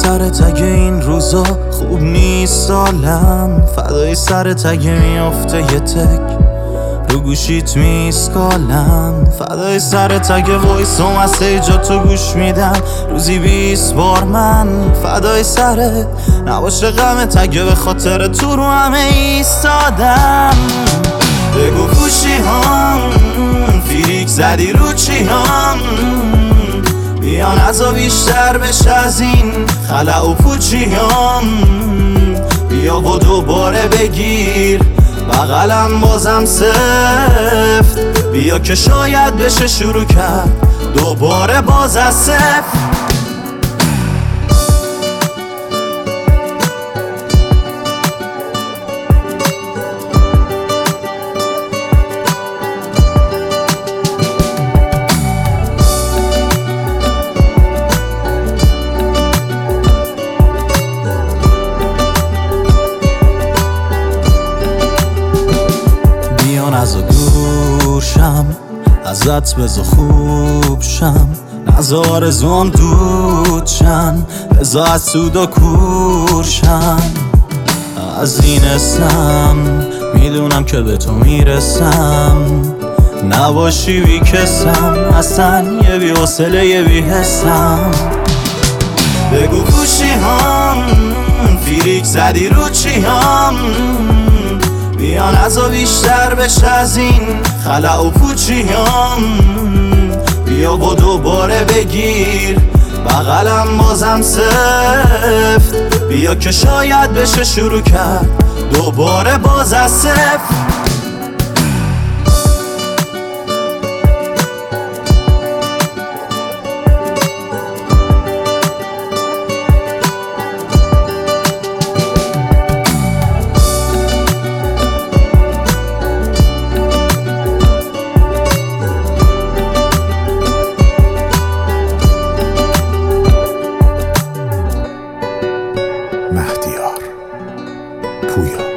سر تگ این روزا خوب نیست حالم، فدای سر تگ میافته یه تک رو گوشیت میسکالم، فدای سر تگ وایس و مسیجا تو گوش میدم روزی 20 بار من، فدای سرت نباشه غم تگ به خاطر تو رو همه ایستادم. بگو کوشی هم فیریک زدی رو چی هم، بیا نزا بیشتر بشه از این خلع و پوچی هم، بیا و دوباره بگیر بغلم بازم سفت، بیا که شاید بشه شروع کرد دوباره باز از صفر. نزا گوشم ازت بزا خوب شم، نزا آرزوام دود شن، بزا از سود و کورشم. از این اسم میدونم که به تو میرسم، نباشی بیکسم اصلا یه بی حوصله یه بی حسم. بگو کوشی هم فیریک زدی رو چی هم، بیا نزا بیشتر بشه از این خلع و پوچی هم، بیا و دوباره بگیر بغلم بازم سفت، بیا که شاید بشه شروع کرد دوباره باز از صفر. مهدیار پویا.